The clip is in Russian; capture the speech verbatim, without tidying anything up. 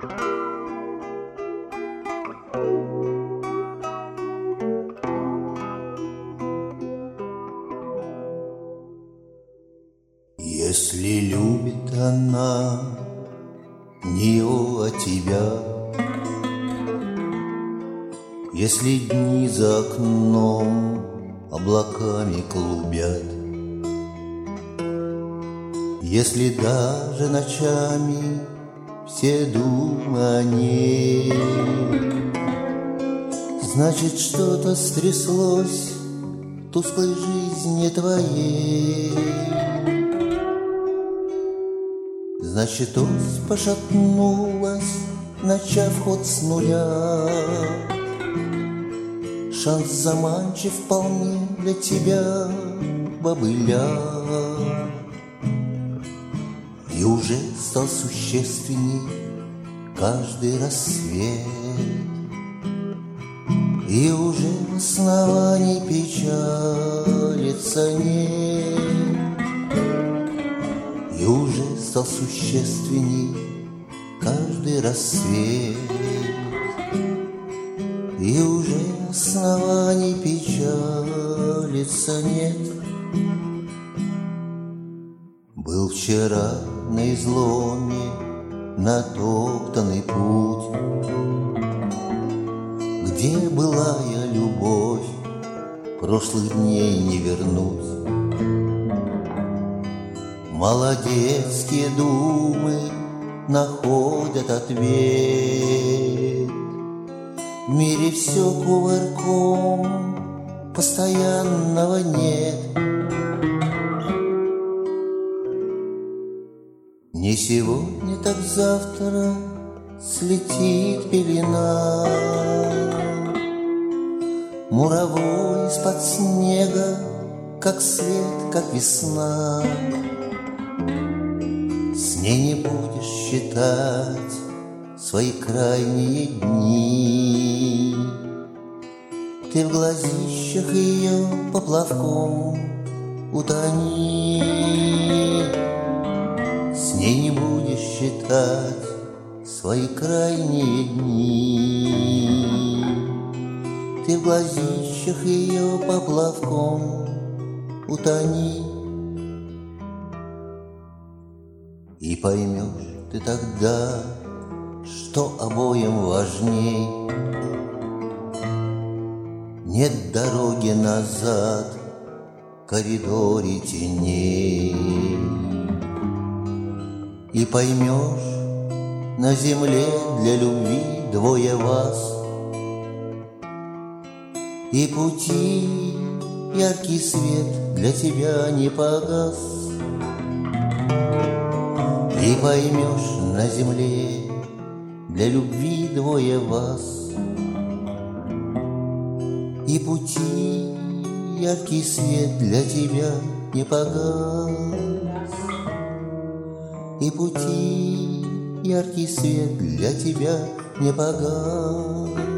Если любит она не его, а тебя, если дни за окном облаками клубят, если даже ночами все думы о ней, значит, что-то стряслось в тусклой жизни твоей. Значит, ось пошатнулась, начав ход с нуля. Шанс заманчив вполне для тебя, бобыля. И уже стал существенней каждый рассвет, и уже оснований печалиться нет. И уже стал существенней каждый рассвет, и уже оснований печалиться нет. Был вчера на изломе натоптанный путь, где былая любовь прошлых дней не вернуть. Молодецкие думы находят ответ. В мире все кувырком, постоянного нет. Не сегодня, так завтра слетит пелена. Муровой из-под снега, как свет, как весна. С ней не будешь считать свои крайние дни. Ты в глазищах ее поплавком утони. С ней не будешь считать свои крайние дни. Ты в глазищах ее поплавком утони. И поймешь ты тогда, что обоим важней. Нет дороги назад в коридоре теней. И поймешь, на земле для любви двое вас, и пути яркий свет для тебя не погас. И поймешь, на земле для любви двое вас, и пути яркий свет для тебя не погас. И пути яркий свет для тебя не погас.